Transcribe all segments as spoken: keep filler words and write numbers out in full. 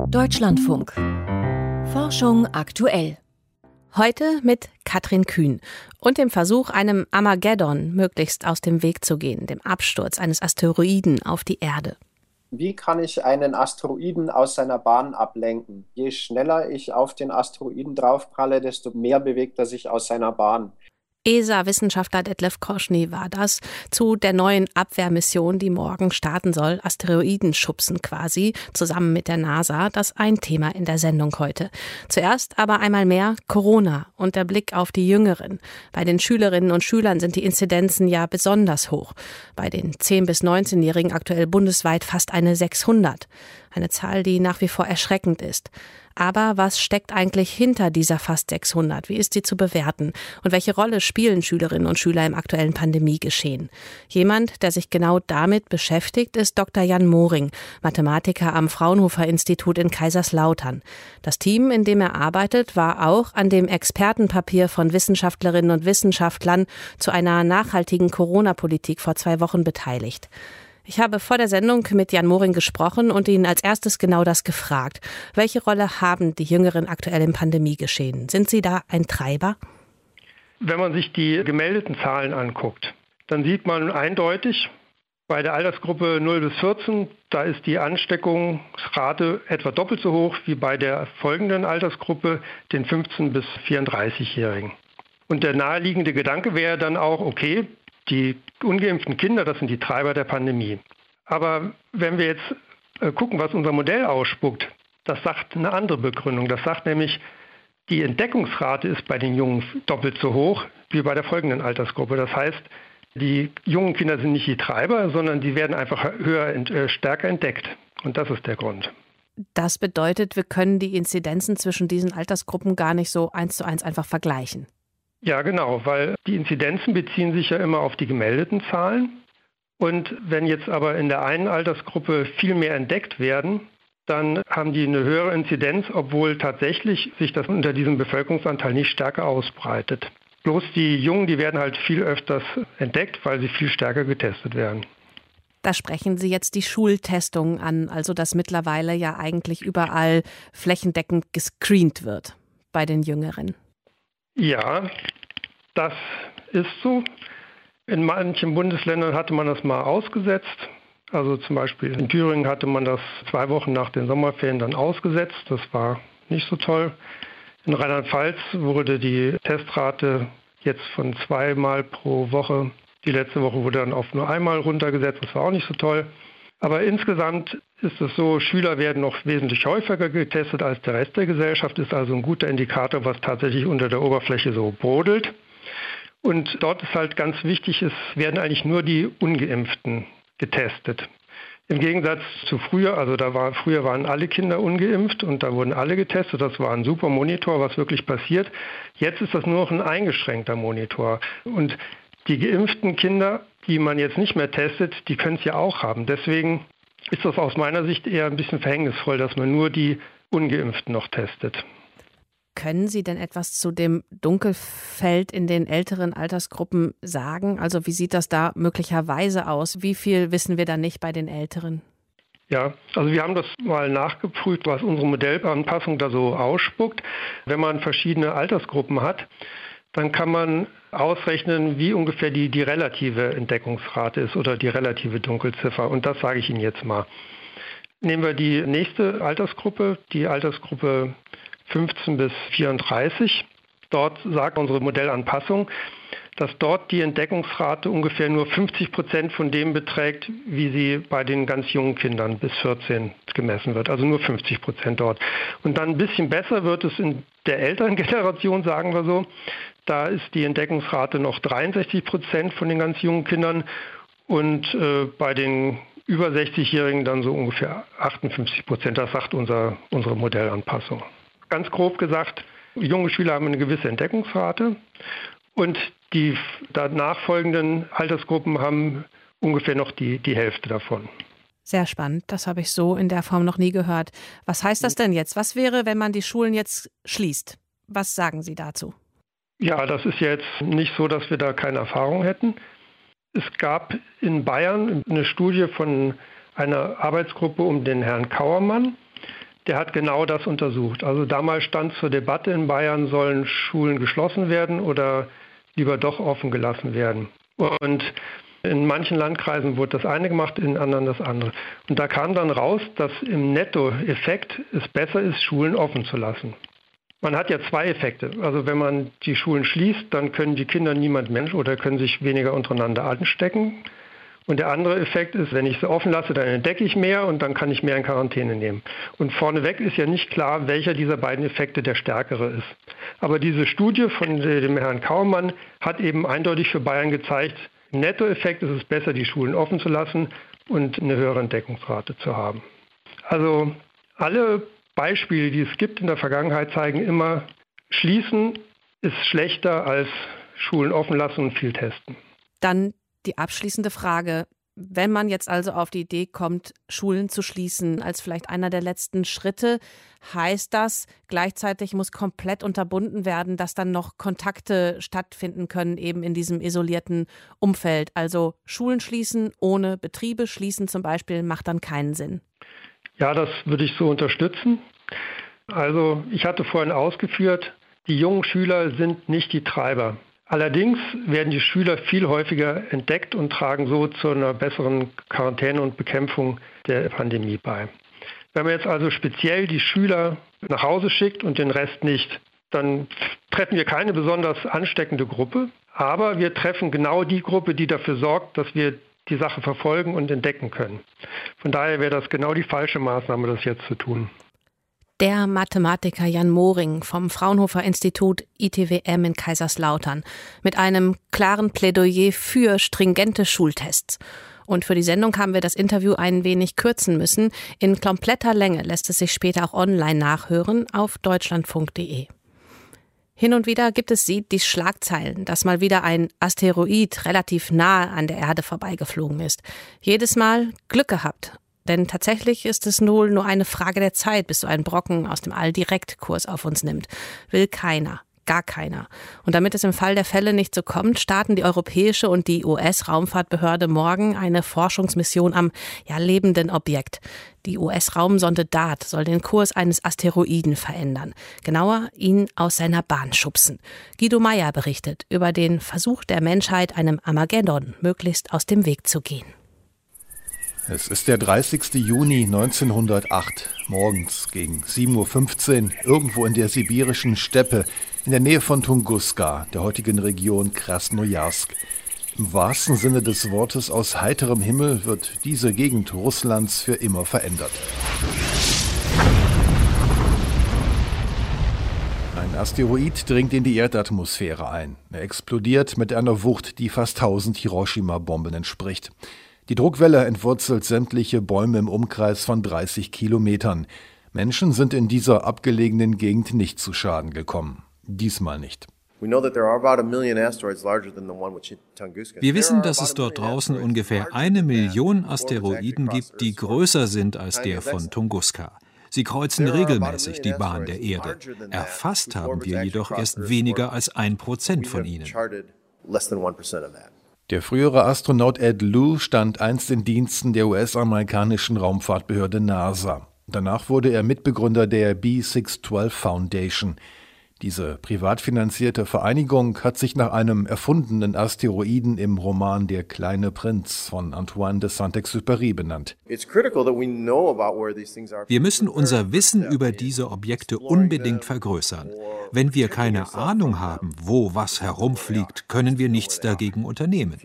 Deutschlandfunk. Forschung aktuell. Heute mit Katrin Kühn und dem Versuch, einem Armageddon möglichst aus dem Weg zu gehen, dem Absturz eines Asteroiden auf die Erde. Wie kann ich einen Asteroiden aus seiner Bahn ablenken? Je schneller ich auf den Asteroiden draufpralle, desto mehr bewegt er sich aus seiner Bahn. E S A-Wissenschaftler Detlef Koschny war das zu der neuen Abwehrmission, die morgen starten soll, Asteroiden schubsen quasi, zusammen mit der NASA. Das ein Thema in der Sendung heute. Zuerst aber einmal mehr Corona und der Blick auf die Jüngeren. Bei den Schülerinnen und Schülern sind die Inzidenzen ja besonders hoch. Bei den zehn- bis neunzehnjährigen aktuell bundesweit fast eine sechshundert. Eine Zahl, die nach wie vor erschreckend ist. Aber was steckt eigentlich hinter dieser fast sechshundert? Wie ist sie zu bewerten? Und welche Rolle spielen Schülerinnen und Schüler im aktuellen Pandemiegeschehen? Jemand, der sich genau damit beschäftigt, ist Doktor Jan Moring, Mathematiker am Fraunhofer-Institut in Kaiserslautern. Das Team, in dem er arbeitet, war auch an dem Expertenpapier von Wissenschaftlerinnen und Wissenschaftlern zu einer nachhaltigen Corona-Politik vor zwei Wochen beteiligt. Ich habe vor der Sendung mit Jan Moring gesprochen und ihn als erstes genau das gefragt. Welche Rolle haben die Jüngeren aktuell im Pandemiegeschehen? Sind sie da ein Treiber? Wenn man sich die gemeldeten Zahlen anguckt, dann sieht man eindeutig, bei der Altersgruppe null bis vierzehn, da ist die Ansteckungsrate etwa doppelt so hoch wie bei der folgenden Altersgruppe, den fünfzehn- bis vierunddreißigjährigen. Und der naheliegende Gedanke wäre dann auch, okay, die ungeimpften Kinder, das sind die Treiber der Pandemie. Aber wenn wir jetzt äh, gucken, was unser Modell ausspuckt, das sagt eine andere Begründung. Das sagt nämlich, die Entdeckungsrate ist bei den Jungen doppelt so hoch wie bei der folgenden Altersgruppe. Das heißt, die jungen Kinder sind nicht die Treiber, sondern die werden einfach höher, äh, stärker entdeckt. Und das ist der Grund. Das bedeutet, wir können die Inzidenzen zwischen diesen Altersgruppen gar nicht so eins zu eins einfach vergleichen. Ja, genau, weil die Inzidenzen beziehen sich ja immer auf die gemeldeten Zahlen. Und wenn jetzt aber in der einen Altersgruppe viel mehr entdeckt werden, dann haben die eine höhere Inzidenz, obwohl tatsächlich sich das unter diesem Bevölkerungsanteil nicht stärker ausbreitet. Bloß die Jungen, die werden halt viel öfters entdeckt, weil sie viel stärker getestet werden. Da sprechen Sie jetzt die Schultestungen an, also dass mittlerweile ja eigentlich überall flächendeckend gescreent wird bei den Jüngeren. Ja, das ist so. In manchen Bundesländern hatte man das mal ausgesetzt. Also zum Beispiel in Thüringen hatte man das zwei Wochen nach den Sommerferien dann ausgesetzt. Das war nicht so toll. In Rheinland-Pfalz wurde die Testrate jetzt von zweimal pro Woche, die letzte Woche wurde dann auf nur einmal runtergesetzt. Das war auch nicht so toll. Aber insgesamt ist es so, Schüler werden noch wesentlich häufiger getestet als der Rest der Gesellschaft, ist also ein guter Indikator, was tatsächlich unter der Oberfläche so brodelt. Und dort ist halt ganz wichtig, es werden eigentlich nur die Ungeimpften getestet. Im Gegensatz zu früher, also da war, früher waren alle Kinder ungeimpft und da wurden alle getestet. Das war ein super Monitor, was wirklich passiert. Jetzt ist das nur noch ein eingeschränkter Monitor. Und die geimpften Kinder, die man jetzt nicht mehr testet, die können es ja auch haben. Deswegen ist das aus meiner Sicht eher ein bisschen verhängnisvoll, dass man nur die Ungeimpften noch testet. Können Sie denn etwas zu dem Dunkelfeld in den älteren Altersgruppen sagen? Also wie sieht das da möglicherweise aus? Wie viel wissen wir da nicht bei den Älteren? Ja, also wir haben das mal nachgeprüft, was unsere Modellanpassung da so ausspuckt. Wenn man verschiedene Altersgruppen hat, dann kann man ausrechnen, wie ungefähr die, die relative Entdeckungsrate ist oder die relative Dunkelziffer. Und das sage ich Ihnen jetzt mal. Nehmen wir die nächste Altersgruppe, die Altersgruppe fünfzehn bis vierunddreißig. Dort sagt unsere Modellanpassung, dass dort die Entdeckungsrate ungefähr nur fünfzig Prozent von dem beträgt, wie sie bei den ganz jungen Kindern bis vierzehn gemessen wird. Also nur fünfzig Prozent dort. Und dann ein bisschen besser wird es in der älteren Generation, sagen wir so. Da ist die Entdeckungsrate noch dreiundsechzig Prozent von den ganz jungen Kindern und äh, bei den über sechzigjährigen dann so ungefähr achtundfünfzig Prozent. Das sagt unser, unsere Modellanpassung. Ganz grob gesagt, junge Schüler haben eine gewisse Entdeckungsrate und die danach folgenden Altersgruppen haben ungefähr noch die, die Hälfte davon. Sehr spannend, das habe ich so in der Form noch nie gehört. Was heißt das denn jetzt? Was wäre, wenn man die Schulen jetzt schließt? Was sagen Sie dazu? Ja, das ist jetzt nicht so, dass wir da keine Erfahrung hätten. Es gab in Bayern eine Studie von einer Arbeitsgruppe um den Herrn Kauermann. der hat genau das untersucht. Also damals stand zur Debatte in Bayern, sollen Schulen geschlossen werden oder lieber doch offen gelassen werden. Und in manchen Landkreisen wurde das eine gemacht, in anderen das andere. Und da kam dann raus, dass im Nettoeffekt es besser ist, Schulen offen zu lassen. Man hat ja zwei Effekte. Also wenn man die Schulen schließt, dann können die Kinder niemand Mensch oder können sich weniger untereinander anstecken. Und der andere Effekt ist, wenn ich sie offen lasse, dann entdecke ich mehr und dann kann ich mehr in Quarantäne nehmen. Und vorneweg ist ja nicht klar, welcher dieser beiden Effekte der stärkere ist. Aber diese Studie von dem Herrn Kaumann hat eben eindeutig für Bayern gezeigt, im Nettoeffekt ist es besser, die Schulen offen zu lassen und eine höhere Entdeckungsrate zu haben. Also alle Beispiele, die es gibt in der Vergangenheit, zeigen immer, schließen ist schlechter als Schulen offen lassen und viel testen. Dann die abschließende Frage. Wenn man jetzt also auf die Idee kommt, Schulen zu schließen als vielleicht einer der letzten Schritte, heißt das, gleichzeitig muss komplett unterbunden werden, dass dann noch Kontakte stattfinden können, eben in diesem isolierten Umfeld. Also Schulen schließen ohne Betriebe schließen zum Beispiel macht dann keinen Sinn. Ja, das würde ich so unterstützen. Also ich hatte vorhin ausgeführt, die jungen Schüler sind nicht die Treiber. Allerdings werden die Schüler viel häufiger entdeckt und tragen so zu einer besseren Quarantäne und Bekämpfung der Pandemie bei. Wenn man jetzt also speziell die Schüler nach Hause schickt und den Rest nicht, dann treffen wir keine besonders ansteckende Gruppe, aber wir treffen genau die Gruppe, die dafür sorgt, dass wir die Sache verfolgen und entdecken können. Von daher wäre das genau die falsche Maßnahme, das jetzt zu tun. Der Mathematiker Jan Moring vom Fraunhofer Institut I T W M in Kaiserslautern mit einem klaren Plädoyer für stringente Schultests. Und für die Sendung haben wir das Interview ein wenig kürzen müssen. In kompletter Länge lässt es sich später auch online nachhören auf deutschlandfunk punkt de. Hin und wieder gibt es die Schlagzeilen, dass mal wieder ein Asteroid relativ nahe an der Erde vorbeigeflogen ist. Jedes Mal Glück gehabt. Denn tatsächlich ist es wohl nur eine Frage der Zeit, bis so ein Brocken aus dem All direkt Kurs auf uns nimmt. Will keiner, gar keiner. Und damit es im Fall der Fälle nicht so kommt, starten die europäische und die U S-Raumfahrtbehörde morgen eine Forschungsmission am ja, lebenden Objekt. Die U S-Raumsonde DART soll den Kurs eines Asteroiden verändern. Genauer, ihn aus seiner Bahn schubsen. Guido Meyer berichtet über den Versuch der Menschheit, einem Armageddon möglichst aus dem Weg zu gehen. Es ist der dreißigste Juni neunzehnhundertacht, morgens gegen sieben Uhr fünfzehn, irgendwo in der sibirischen Steppe, in der Nähe von Tunguska, der heutigen Region Krasnojarsk. Im wahrsten Sinne des Wortes aus heiterem Himmel wird diese Gegend Russlands für immer verändert. Ein Asteroid dringt in die Erdatmosphäre ein. Er explodiert mit einer Wucht, die fast tausend Hiroshima-Bomben entspricht. Die Druckwelle entwurzelt sämtliche Bäume im Umkreis von dreißig Kilometern. Menschen sind in dieser abgelegenen Gegend nicht zu Schaden gekommen. Diesmal nicht. Wir wissen, dass es dort draußen ungefähr eine Million Asteroiden gibt, die größer sind als der von Tunguska. Sie kreuzen regelmäßig die Bahn der Erde. Erfasst haben wir jedoch erst weniger als ein Prozent von ihnen. Der frühere Astronaut Ed Lu stand einst in Diensten der U S-amerikanischen Raumfahrtbehörde NASA. Danach wurde er Mitbegründer der B sechs zwölf Foundation. Diese privat finanzierte Vereinigung hat sich nach einem erfundenen Asteroiden im Roman Der kleine Prinz von Antoine de Saint-Exupéry benannt. Wir müssen unser Wissen über diese Objekte unbedingt vergrößern. Wenn wir keine Ahnung haben, wo was herumfliegt, können wir nichts dagegen unternehmen.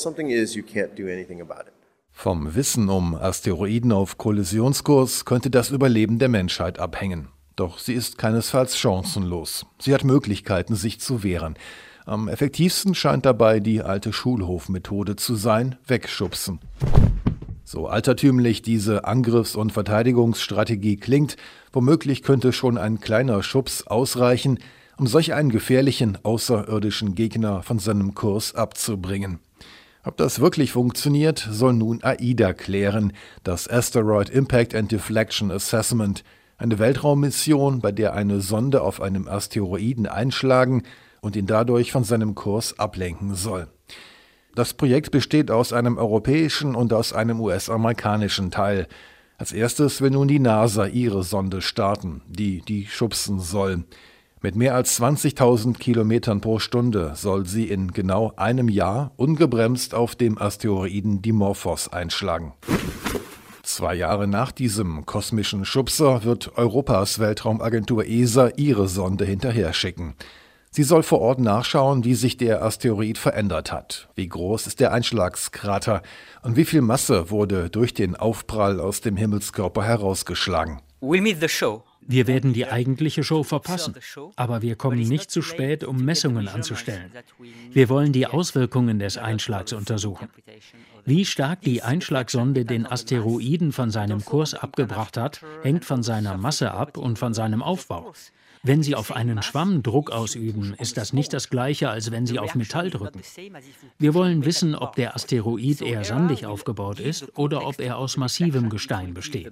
Vom Wissen um Asteroiden auf Kollisionskurs könnte das Überleben der Menschheit abhängen. Doch sie ist keinesfalls chancenlos. Sie hat Möglichkeiten, sich zu wehren. Am effektivsten scheint dabei die alte Schulhofmethode zu sein: wegschubsen. So altertümlich diese Angriffs- und Verteidigungsstrategie klingt, womöglich könnte schon ein kleiner Schubs ausreichen, um solch einen gefährlichen außerirdischen Gegner von seinem Kurs abzubringen. Ob das wirklich funktioniert, soll nun AIDA klären, das Asteroid Impact and Deflection Assessment, eine Weltraummission, bei der eine Sonde auf einem Asteroiden einschlagen und ihn dadurch von seinem Kurs ablenken soll. Das Projekt besteht aus einem europäischen und aus einem U S-amerikanischen Teil. Als erstes will nun die NASA ihre Sonde starten, die die schubsen soll. Mit mehr als zwanzigtausend Kilometern pro Stunde soll sie in genau einem Jahr ungebremst auf dem Asteroiden Dimorphos einschlagen. Zwei Jahre nach diesem kosmischen Schubser wird Europas Weltraumagentur E S A ihre Sonde hinterher schicken. Sie soll vor Ort nachschauen, wie sich der Asteroid verändert hat. Wie groß ist der Einschlagskrater und wie viel Masse wurde durch den Aufprall aus dem Himmelskörper herausgeschlagen. Wir werden die eigentliche Show verpassen, aber wir kommen nicht zu spät, um Messungen anzustellen. Wir wollen die Auswirkungen des Einschlags untersuchen. Wie stark die Einschlagsonde den Asteroiden von seinem Kurs abgebracht hat, hängt von seiner Masse ab und von seinem Aufbau. Wenn Sie auf einen Schwamm Druck ausüben, ist das nicht das Gleiche, als wenn Sie auf Metall drücken. Wir wollen wissen, ob der Asteroid eher sandig aufgebaut ist oder ob er aus massivem Gestein besteht.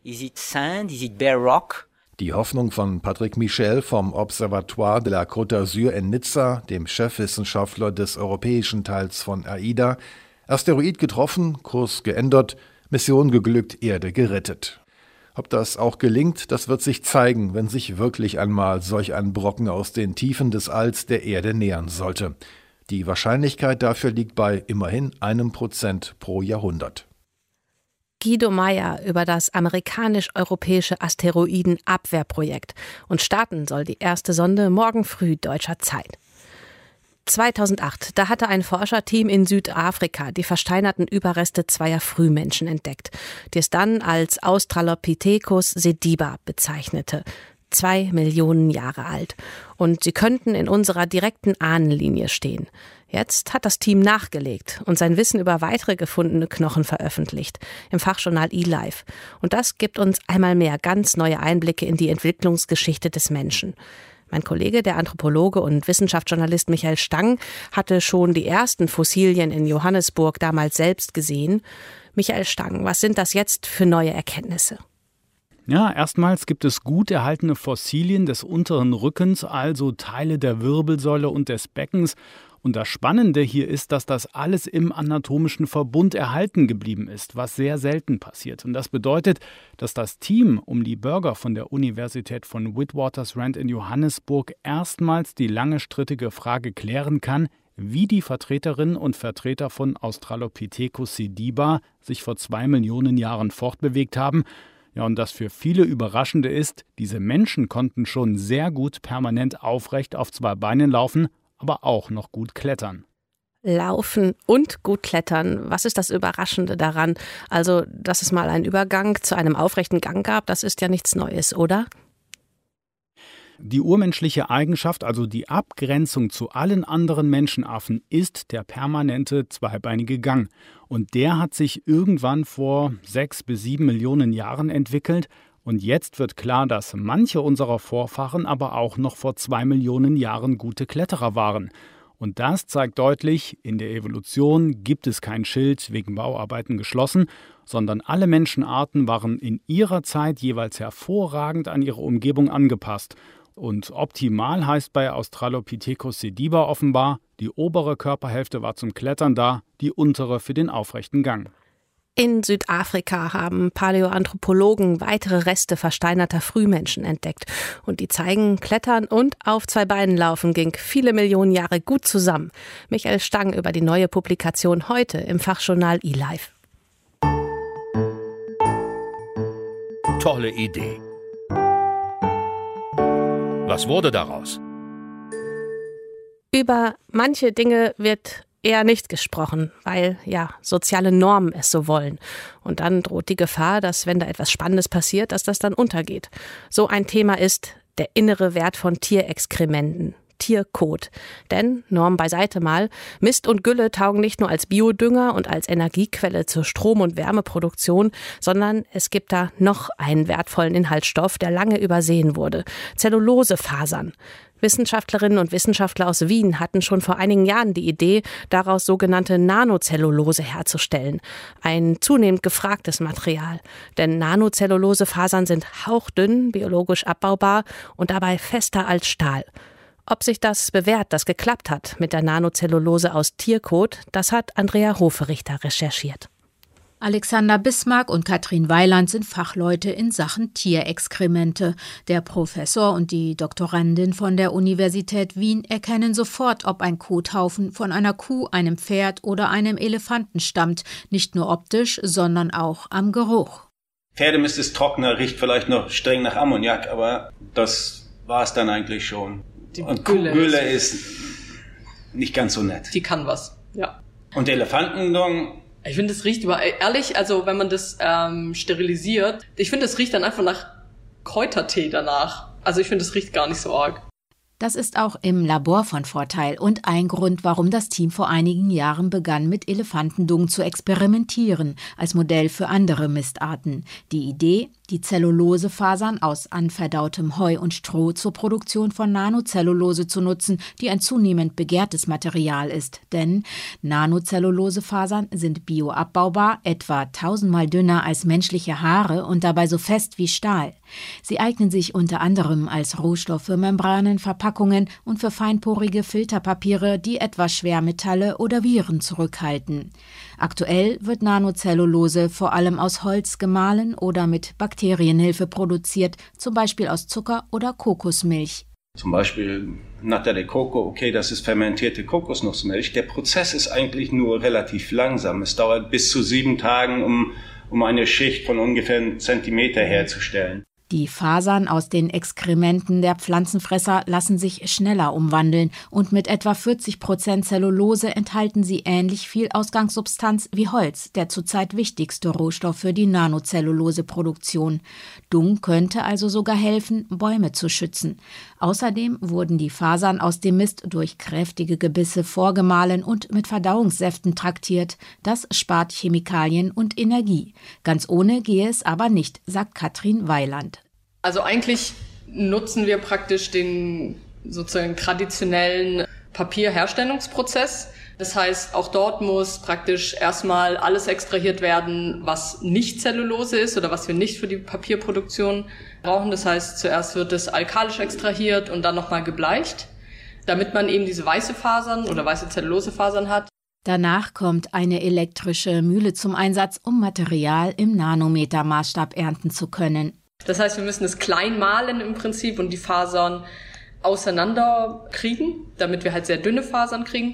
Die Hoffnung von Patrick Michel vom Observatoire de la Côte d'Azur in Nizza, dem Chefwissenschaftler des europäischen Teils von AIDA: Asteroid getroffen, Kurs geändert, Mission geglückt, Erde gerettet. Ob das auch gelingt, das wird sich zeigen, wenn sich wirklich einmal solch ein Brocken aus den Tiefen des Alls der Erde nähern sollte. Die Wahrscheinlichkeit dafür liegt bei immerhin einem Prozent pro Jahrhundert. Guido Meyer über das amerikanisch-europäische Asteroidenabwehrprojekt. Und starten soll die erste Sonde morgen früh deutscher Zeit. zweitausendacht, da hatte ein Forscherteam in Südafrika die versteinerten Überreste zweier Frühmenschen entdeckt, die es dann als Australopithecus sediba bezeichnete. Zwei Millionen Jahre alt. Und sie könnten in unserer direkten Ahnenlinie stehen. Jetzt hat das Team nachgelegt und sein Wissen über weitere gefundene Knochen veröffentlicht im Fachjournal eLife. Und das gibt uns einmal mehr ganz neue Einblicke in die Entwicklungsgeschichte des Menschen. Mein Kollege, der Anthropologe und Wissenschaftsjournalist Michael Stang, hatte schon die ersten Fossilien in Johannesburg damals selbst gesehen. Michael Stang, was sind das jetzt für neue Erkenntnisse? Ja, erstmals gibt es gut erhaltene Fossilien des unteren Rückens, also Teile der Wirbelsäule und des Beckens. Und das Spannende hier ist, dass das alles im anatomischen Verbund erhalten geblieben ist, was sehr selten passiert. Und das bedeutet, dass das Team um die Bürger von der Universität von Witwatersrand in Johannesburg erstmals die lange strittige Frage klären kann, wie die Vertreterinnen und Vertreter von Australopithecus sediba sich vor zwei Millionen Jahren fortbewegt haben. Ja, und das für viele Überraschende ist, diese Menschen konnten schon sehr gut permanent aufrecht auf zwei Beinen laufen, aber auch noch gut klettern. Laufen und gut klettern. Was ist das Überraschende daran? Also, dass es mal einen Übergang zu einem aufrechten Gang gab, das ist ja nichts Neues, oder? Die urmenschliche Eigenschaft, also die Abgrenzung zu allen anderen Menschenaffen, ist der permanente zweibeinige Gang. Und der hat sich irgendwann vor sechs bis sieben Millionen Jahren entwickelt. Und jetzt wird klar, dass manche unserer Vorfahren aber auch noch vor zwei Millionen Jahren gute Kletterer waren. Und das zeigt deutlich, in der Evolution gibt es kein Schild wegen Bauarbeiten geschlossen, sondern alle Menschenarten waren in ihrer Zeit jeweils hervorragend an ihre Umgebung angepasst. Und optimal heißt bei Australopithecus sediba offenbar, die obere Körperhälfte war zum Klettern da, die untere für den aufrechten Gang. In Südafrika haben Paläoanthropologen weitere Reste versteinerter Frühmenschen entdeckt. Und die zeigen, Klettern und auf zwei Beinen laufen ging viele Millionen Jahre gut zusammen. Michael Stang über die neue Publikation heute im Fachjournal eLife. Tolle Idee. Was wurde daraus? Über manche Dinge wird eher nicht gesprochen, weil ja soziale Normen es so wollen. Und dann droht die Gefahr, dass wenn da etwas Spannendes passiert, dass das dann untergeht. So ein Thema ist der innere Wert von Tierexkrementen. Tierkot. Denn, Norm beiseite mal, Mist und Gülle taugen nicht nur als Biodünger und als Energiequelle zur Strom- und Wärmeproduktion, sondern es gibt da noch einen wertvollen Inhaltsstoff, der lange übersehen wurde. Zellulosefasern. Wissenschaftlerinnen und Wissenschaftler aus Wien hatten schon vor einigen Jahren die Idee, daraus sogenannte Nanozellulose herzustellen. Ein zunehmend gefragtes Material. Denn Nanozellulosefasern sind hauchdünn, biologisch abbaubar und dabei fester als Stahl. Ob sich das bewährt, das geklappt hat mit der Nanozellulose aus Tierkot, das hat Andrea Hoferichter recherchiert. Alexander Bismarck und Katrin Weiland sind Fachleute in Sachen Tierexkremente. Der Professor und die Doktorandin von der Universität Wien erkennen sofort, ob ein Kothaufen von einer Kuh, einem Pferd oder einem Elefanten stammt. Nicht nur optisch, sondern auch am Geruch. Pferdemist ist trockener, riecht vielleicht noch streng nach Ammoniak, aber das war es dann eigentlich schon. Die und Gülle, Kuhgülle ist nicht ganz so nett. Die kann was, ja. Und Elefantendung? Ich finde, es riecht über, ehrlich, also wenn man das ähm, sterilisiert, ich finde, es riecht dann einfach nach Kräutertee danach. Also ich finde, es riecht gar nicht so arg. Das ist auch im Labor von Vorteil und ein Grund, warum das Team vor einigen Jahren begann, mit Elefantendung zu experimentieren, als Modell für andere Mistarten. Die Idee, die Zellulosefasern aus anverdautem Heu und Stroh zur Produktion von Nanozellulose zu nutzen, die ein zunehmend begehrtes Material ist. Denn Nanozellulosefasern sind bioabbaubar, etwa tausendmal dünner als menschliche Haare und dabei so fest wie Stahl. Sie eignen sich unter anderem als Rohstoff für Membranen, Verpackungen und für feinporige Filterpapiere, die etwa Schwermetalle oder Viren zurückhalten. Aktuell wird Nanozellulose vor allem aus Holz gemahlen oder mit Bakterienhilfe produziert, zum Beispiel aus Zucker oder Kokosmilch. Zum Beispiel Nata de Coco, okay, das ist fermentierte Kokosnussmilch. Der Prozess ist eigentlich nur relativ langsam. Es dauert bis zu sieben Tagen, um, um eine Schicht von ungefähr einem Zentimeter herzustellen. Die Fasern aus den Exkrementen der Pflanzenfresser lassen sich schneller umwandeln und mit etwa vierzig Prozent Zellulose enthalten sie ähnlich viel Ausgangssubstanz wie Holz, der zurzeit wichtigste Rohstoff für die Nanozelluloseproduktion. Dung könnte also sogar helfen, Bäume zu schützen. Außerdem wurden die Fasern aus dem Mist durch kräftige Gebisse vorgemahlen und mit Verdauungssäften traktiert. Das spart Chemikalien und Energie. Ganz ohne gehe es aber nicht, sagt Katrin Weiland. Also eigentlich nutzen wir praktisch den sozusagen traditionellen Papierherstellungsprozess. Das heißt, auch dort muss praktisch erstmal alles extrahiert werden, was nicht Zellulose ist oder was wir nicht für die Papierproduktion brauchen. Das heißt, zuerst wird es alkalisch extrahiert und dann nochmal gebleicht, damit man eben diese weiße Fasern oder weiße Zellulosefasern hat. Danach kommt eine elektrische Mühle zum Einsatz, um Material im Nanometermaßstab ernten zu können. Das heißt, wir müssen es klein mahlen im Prinzip und die Fasern auseinander kriegen, damit wir halt sehr dünne Fasern kriegen.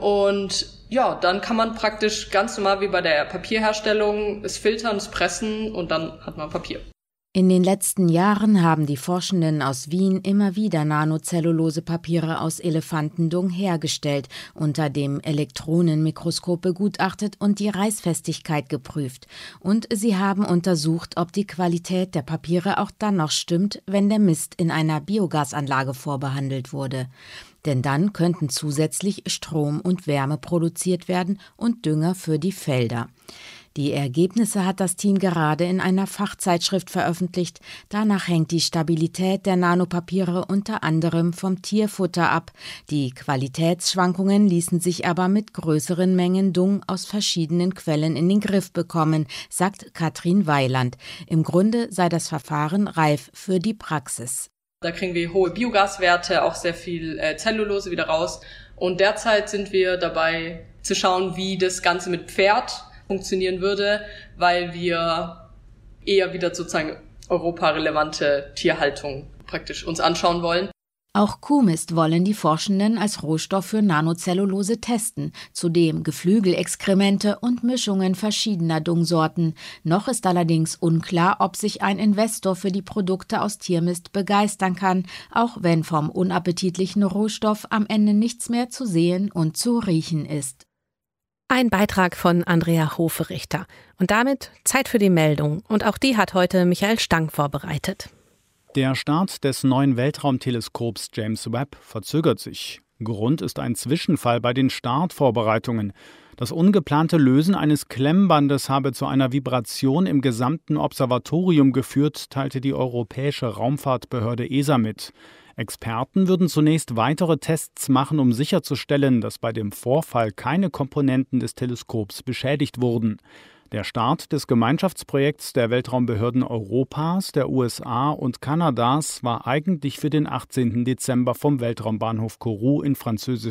Und ja, dann kann man praktisch ganz normal wie bei der Papierherstellung es filtern, es pressen und dann hat man Papier. In den letzten Jahren haben die Forschenden aus Wien immer wieder Nanozellulose-Papiere aus Elefantendung hergestellt, unter dem Elektronenmikroskop begutachtet und die Reißfestigkeit geprüft. Und sie haben untersucht, ob die Qualität der Papiere auch dann noch stimmt, wenn der Mist in einer Biogasanlage vorbehandelt wurde. Denn dann könnten zusätzlich Strom und Wärme produziert werden und Dünger für die Felder. Die Ergebnisse hat das Team gerade in einer Fachzeitschrift veröffentlicht. Danach hängt die Stabilität der Nanopapiere unter anderem vom Tierfutter ab. Die Qualitätsschwankungen ließen sich aber mit größeren Mengen Dung aus verschiedenen Quellen in den Griff bekommen, sagt Katrin Weiland. Im Grunde sei das Verfahren reif für die Praxis. Da kriegen wir hohe Biogaswerte, auch sehr viel äh, Zellulose wieder raus. Und derzeit sind wir dabei zu schauen, wie das Ganze mit Pferd funktionieren würde, weil wir eher wieder sozusagen europarelevante Tierhaltung praktisch uns anschauen wollen. Auch Kuhmist wollen die Forschenden als Rohstoff für Nanozellulose testen, zudem Geflügelexkremente und Mischungen verschiedener Dungsorten. Noch ist allerdings unklar, ob sich ein Investor für die Produkte aus Tiermist begeistern kann, auch wenn vom unappetitlichen Rohstoff am Ende nichts mehr zu sehen und zu riechen ist. Ein Beitrag von Andrea Hoferichter. Und damit Zeit für die Meldung. Und auch die hat heute Michael Stang vorbereitet. Der Start des neuen Weltraumteleskops James Webb verzögert sich. Grund ist ein Zwischenfall bei den Startvorbereitungen. Das ungeplante Lösen eines Klemmbandes habe zu einer Vibration im gesamten Observatorium geführt, teilte die Europäische Raumfahrtbehörde E S A mit. Experten würden zunächst weitere Tests machen, um sicherzustellen, dass bei dem Vorfall keine Komponenten des Teleskops beschädigt wurden. Der Start des Gemeinschaftsprojekts der Weltraumbehörden Europas, der U S A und Kanadas war eigentlich für den achtzehnten Dezember vom Weltraumbahnhof Kourou in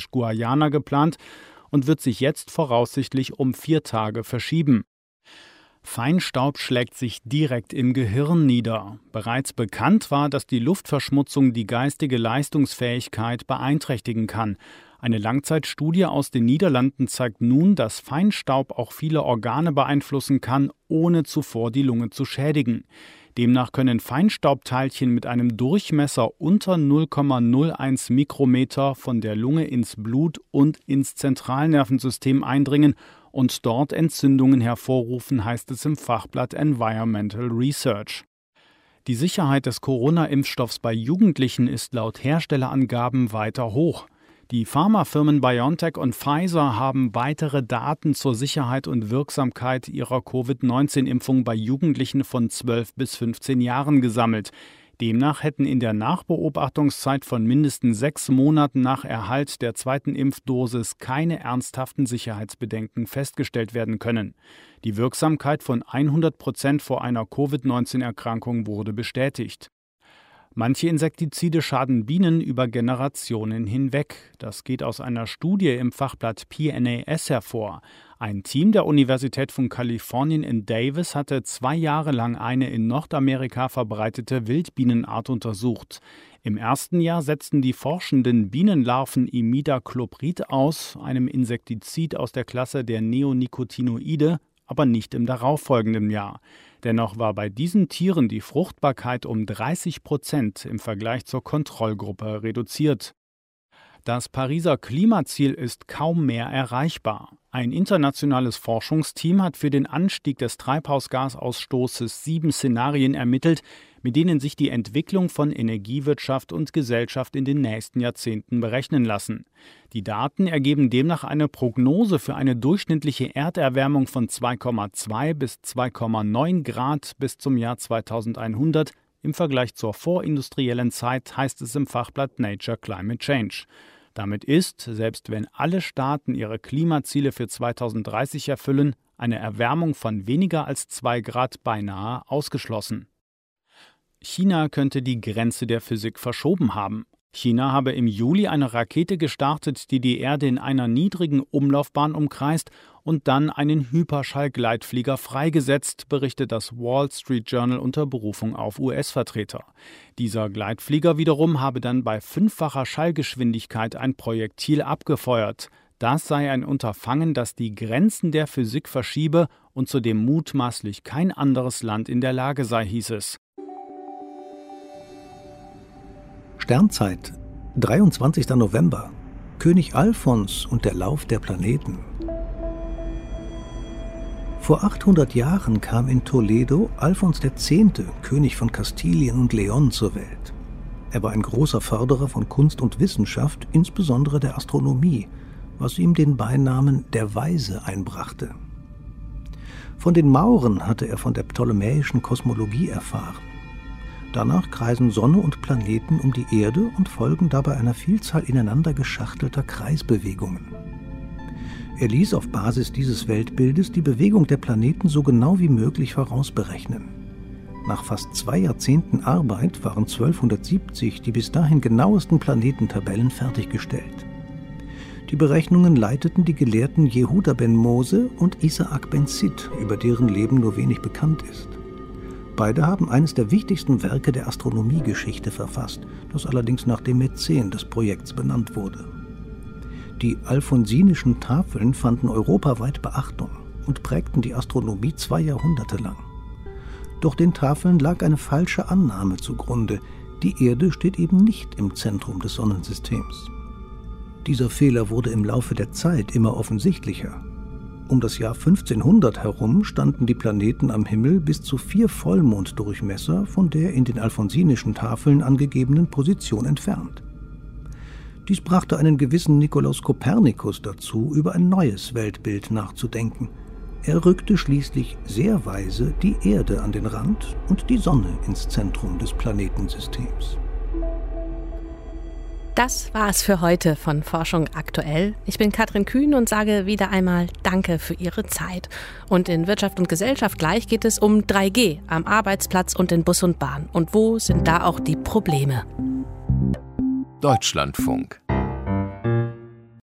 Französisch-Guayana geplant und wird sich jetzt voraussichtlich um vier Tage verschieben. Feinstaub schlägt sich direkt im Gehirn nieder. Bereits bekannt war, dass die Luftverschmutzung die geistige Leistungsfähigkeit beeinträchtigen kann. Eine Langzeitstudie aus den Niederlanden zeigt nun, dass Feinstaub auch viele Organe beeinflussen kann, ohne zuvor die Lunge zu schädigen. Demnach können Feinstaubteilchen mit einem Durchmesser unter null Komma null eins Mikrometer von der Lunge ins Blut und ins Zentralnervensystem eindringen und dort Entzündungen hervorrufen, heißt es im Fachblatt Environmental Research. Die Sicherheit des Corona-Impfstoffs bei Jugendlichen ist laut Herstellerangaben weiter hoch. Die Pharmafirmen BioNTech und Pfizer haben weitere Daten zur Sicherheit und Wirksamkeit ihrer Covid neunzehn Impfung bei Jugendlichen von zwölf bis fünfzehn Jahren gesammelt. Demnach hätten in der Nachbeobachtungszeit von mindestens sechs Monaten nach Erhalt der zweiten Impfdosis keine ernsthaften Sicherheitsbedenken festgestellt werden können. Die Wirksamkeit von hundert Prozent vor einer Covid neunzehn Erkrankung wurde bestätigt. Manche Insektizide schaden Bienen über Generationen hinweg. Das geht aus einer Studie im Fachblatt P N A S hervor. Ein Team der Universität von Kalifornien in Davis hatte zwei Jahre lang eine in Nordamerika verbreitete Wildbienenart untersucht. Im ersten Jahr setzten die Forschenden Bienenlarven Imidacloprid aus, einem Insektizid aus der Klasse der Neonicotinoide, aber nicht im darauffolgenden Jahr. Dennoch war bei diesen Tieren die Fruchtbarkeit um dreißig Prozent im Vergleich zur Kontrollgruppe reduziert. Das Pariser Klimaziel ist kaum mehr erreichbar. Ein internationales Forschungsteam hat für den Anstieg des Treibhausgasausstoßes sieben Szenarien ermittelt, mit denen sich die Entwicklung von Energiewirtschaft und Gesellschaft in den nächsten Jahrzehnten berechnen lassen. Die Daten ergeben demnach eine Prognose für eine durchschnittliche Erderwärmung von zwei Komma zwei bis zwei Komma neun Grad bis zum Jahr zweitausendeinhundert. Im Vergleich zur vorindustriellen Zeit heißt es im Fachblatt Nature Climate Change. Damit ist, selbst wenn alle Staaten ihre Klimaziele für zweitausenddreißig erfüllen, eine Erwärmung von weniger als zwei Grad beinahe ausgeschlossen. China könnte die Grenze der Physik verschoben haben. China habe im Juli eine Rakete gestartet, die die Erde in einer niedrigen Umlaufbahn umkreist und dann einen Hyperschallgleitflieger freigesetzt, berichtet das Wall Street Journal unter Berufung auf U S-Vertreter. Dieser Gleitflieger wiederum habe dann bei fünffacher Schallgeschwindigkeit ein Projektil abgefeuert. Das sei ein Unterfangen, das die Grenzen der Physik verschiebe und zu dem mutmaßlich kein anderes Land in der Lage sei, hieß es. Sternzeit, dreiundzwanzigster November. König Alfons und der Lauf der Planeten. Vor achthundert Jahren kam in Toledo Alfons der Zehnte, König von Kastilien und León, zur Welt. Er war ein großer Förderer von Kunst und Wissenschaft, insbesondere der Astronomie, was ihm den Beinamen der Weise einbrachte. Von den Mauren hatte er von der ptolemäischen Kosmologie erfahren. Danach kreisen Sonne und Planeten um die Erde und folgen dabei einer Vielzahl ineinander geschachtelter Kreisbewegungen. Er ließ auf Basis dieses Weltbildes die Bewegung der Planeten so genau wie möglich vorausberechnen. Nach fast zwei Jahrzehnten Arbeit waren zwölfhundertsiebzig die bis dahin genauesten Planetentabellen fertiggestellt. Die Berechnungen leiteten die Gelehrten Jehuda ben Mose und Isaak ben Sid, über deren Leben nur wenig bekannt ist. Beide haben eines der wichtigsten Werke der Astronomiegeschichte verfasst, das allerdings nach dem Mäzen des Projekts benannt wurde. Die alfonsinischen Tafeln fanden europaweit Beachtung und prägten die Astronomie zwei Jahrhunderte lang. Doch den Tafeln lag eine falsche Annahme zugrunde: Die Erde steht eben nicht im Zentrum des Sonnensystems. Dieser Fehler wurde im Laufe der Zeit immer offensichtlicher. Um das Jahr fünfzehnhundert herum standen die Planeten am Himmel bis zu vier Vollmonddurchmesser von der in den alfonsinischen Tafeln angegebenen Position entfernt. Dies brachte einen gewissen Nikolaus Kopernikus dazu, über ein neues Weltbild nachzudenken. Er rückte schließlich sehr weise die Erde an den Rand und die Sonne ins Zentrum des Planetensystems. Das war es für heute von Forschung aktuell. Ich bin Katrin Kühn und sage wieder einmal Danke für Ihre Zeit. Und in Wirtschaft und Gesellschaft gleich geht es um drei G am Arbeitsplatz und in Bus und Bahn. Und wo sind da auch die Probleme? Deutschlandfunk.